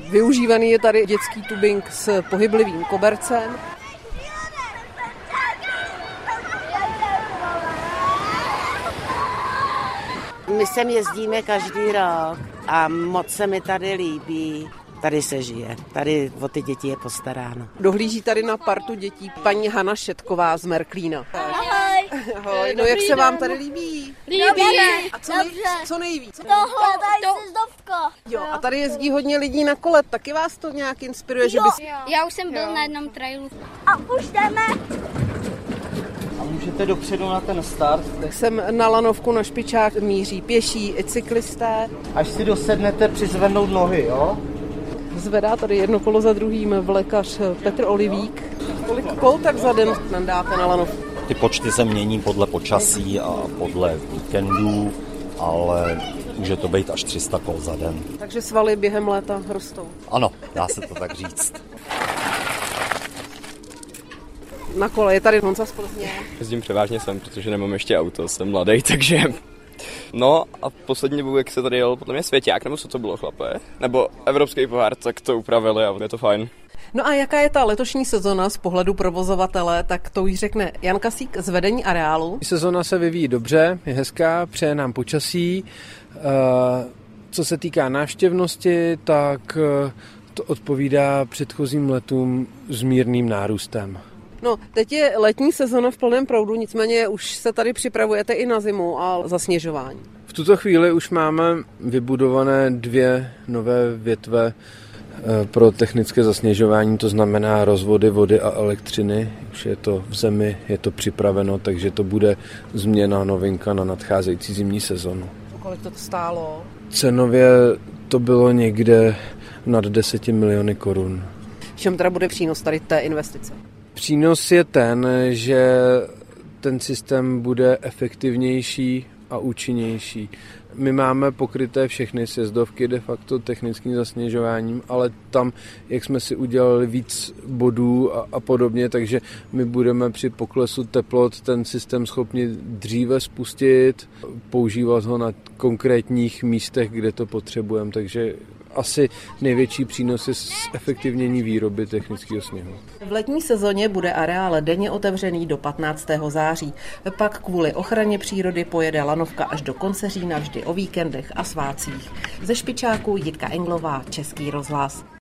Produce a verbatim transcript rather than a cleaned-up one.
Využívaný je tady dětský tubing s pohyblivým kobercem. My sem jezdíme každý rok a moc se mi tady líbí. Tady se žije, tady o ty děti je postaráno. Dohlíží tady na partu dětí paní Hana Šetková z Merklína. Ahoj. Ahoj, no jak se vám tady líbí? Líbí. A co, nej, co nejvíc? Tohle, tady se zdovka. Jo, a tady jezdí hodně lidí na kole, taky vás to nějak inspiruje, že bys... Já už jsem byl jo. na jednom trailu. A už jdeme. A můžete dopředu na ten start. Tak sem na lanovku na špičák míří pěší i cyklisté. Až si dosednete, přizvednout nohy, jo? Zvedá tady jedno kolo za druhým vlekař Petr Olivík. Kolik kol tak za den nandáte na lanovku? Ty počty se mění podle počasí a podle víkendů, ale může to být až tři sta kol za den. Takže svaly během léta rostou? Ano, dá se to tak říct. Na kole je tady Honza z Plzně. Jezdím převážně sem, protože nemám ještě auto, jsem mladý, takže... No a poslední dobu, jak se tady jel, podle mě Svěťák, nebo co to bylo, chlape? Nebo Evropský pohár, tak to upravili a je to fajn. No a jaká je ta letošní sezona z pohledu provozovatele, tak to už řekne Jan Kasík z vedení areálu. Sezona se vyvíjí dobře, je hezká, přeje nám počasí. Co se týká návštěvnosti, tak to odpovídá předchozím letům s mírným nárůstem. No, teď je letní sezona v plném proudu, nicméně už se tady připravujete i na zimu a zasněžování. V tuto chvíli už máme vybudované dvě nové větve pro technické zasněžování, to znamená rozvody vody a elektřiny. Už je to v zemi, je to připraveno, takže to bude změna, novinka na nadcházející zimní sezonu. Kolik to stálo? Cenově to bylo někde nad deset miliony korun. V čem teda bude přínos tady té investice? Přínos je ten, že ten systém bude efektivnější a účinnější. My máme pokryté všechny sjezdovky de facto technickým zasněžováním, ale tam, jak jsme si udělali víc bodů a, a podobně, takže my budeme při poklesu teplot ten systém schopni dříve spustit, používat ho na konkrétních místech, kde to potřebujeme, takže asi největší přínos je zefektivnění výroby technického sněhu. V letní sezóně bude areál denně otevřený do patnáctého září. Pak kvůli ochraně přírody pojede lanovka až do konce října, vždy o víkendech a svátcích. Ze Špičáku Jitka Englová, Český rozhlas.